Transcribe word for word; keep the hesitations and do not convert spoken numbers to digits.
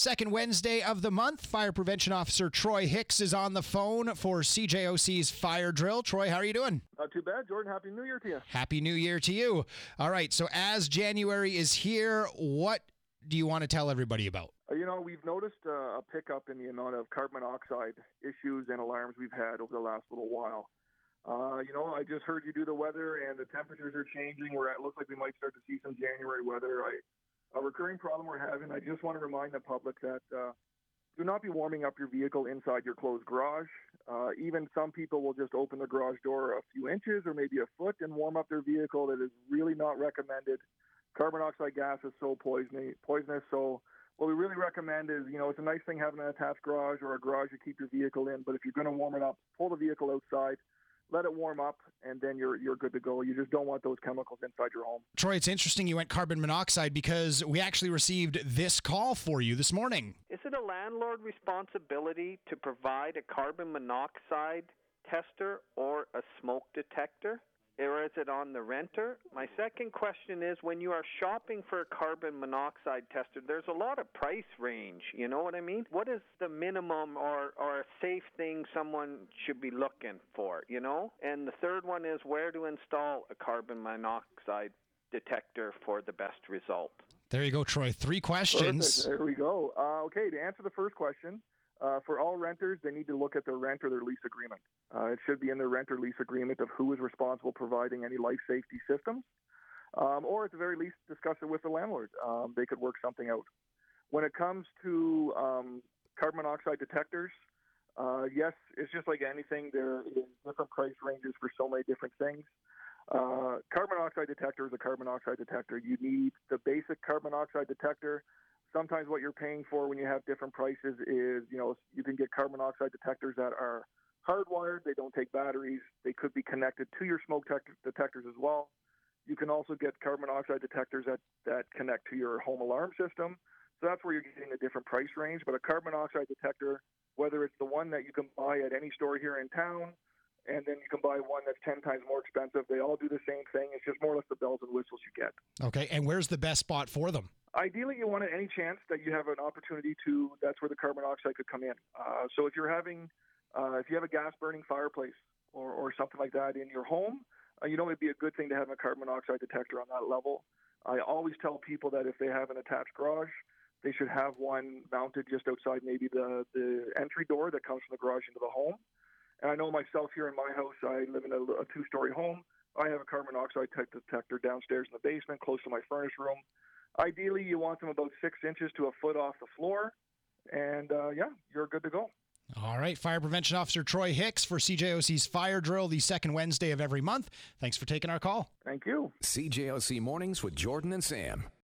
Second Wednesday of the month, Fire Prevention Officer Troy Hicks is on the phone for C J O C's Fire Drill. Troy, how are you doing? Not too bad, Jordan. Happy New Year to you. Happy New Year to you. All right, so as January is here, what do you want to tell everybody about? Uh, you know, we've noticed uh, a pickup in the amount of carbon monoxide issues and alarms we've had over the last little while. Uh, you know, I just heard you do the weather, and the temperatures are changing. We're at, it looks like we might start to see some January weather. I, a recurring problem we're having, I just want to remind the public that uh, do not be warming up your vehicle inside your closed garage. Uh, even some people will just open the garage door a few inches or maybe a foot and warm up their vehicle. That is really not recommended. Carbon dioxide gas is so poisonous, poisonous. So what we really recommend is, you know, it's a nice thing having an attached garage or a garage you keep your vehicle in, but if you're going to warm it up, pull the vehicle outside, let it warm up, and then you're you're good to go. You just don't want those chemicals inside your home. Troy, it's interesting you went carbon monoxide because we actually received this call for you this morning. Is it a landlord responsibility to provide a carbon monoxide tester or a smoke detector? Or is it on the renter? My second question is, when you are shopping for a carbon monoxide tester, there's a lot of price range, you know what I mean? What is the minimum or, or a safe thing someone should be looking for, you know? And the third one is where to install a carbon monoxide detector for the best result. There you go, Troy. Three questions. Perfect. There we go. Uh, okay, to answer the first question, Uh, for all renters, they need to look at their rent or their lease agreement. Uh, it should be in their rent or lease agreement of who is responsible providing any life safety systems, um, or at the very least, discuss it with the landlord. Um, they could work something out. When it comes to um, carbon monoxide detectors, uh, yes, it's just like anything. There is different price ranges for so many different things. Uh, carbon monoxide detector is a carbon monoxide detector. You need the basic carbon monoxide detector. Sometimes what you're paying for when you have different prices is, you know, you can get carbon monoxide detectors that are hardwired. They don't take batteries. They could be connected to your smoke tech- detectors as well. You can also get carbon monoxide detectors that, that connect to your home alarm system. So that's where you're getting a different price range. But a carbon monoxide detector, whether it's the one that you can buy at any store here in town, and then you can buy one that's ten times more expensive, they all do the same thing. It's just more or less the bells and whistles you get. Okay, and where's the best spot for them? Ideally, you want it any chance that you have an opportunity to, that's where the carbon monoxide could come in. Uh, so if you're having, uh, if you have a gas-burning fireplace or, or something like that in your home, uh, you know, it'd be a good thing to have a carbon monoxide detector on that level. I always tell people that if they have an attached garage, they should have one mounted just outside maybe the, the entry door that comes from the garage into the home. And I know myself here in my house, I live in a, a two-story home. I have a carbon monoxide detector downstairs in the basement, close to my furnace room. Ideally, you want them about six inches to a foot off the floor, and uh, yeah, you're good to go. All right, Fire Prevention Officer Troy Hicks for C J O C's Fire Drill, the second Wednesday of every month. Thanks for taking our call. Thank you. C J O C Mornings with Jordan and Sam.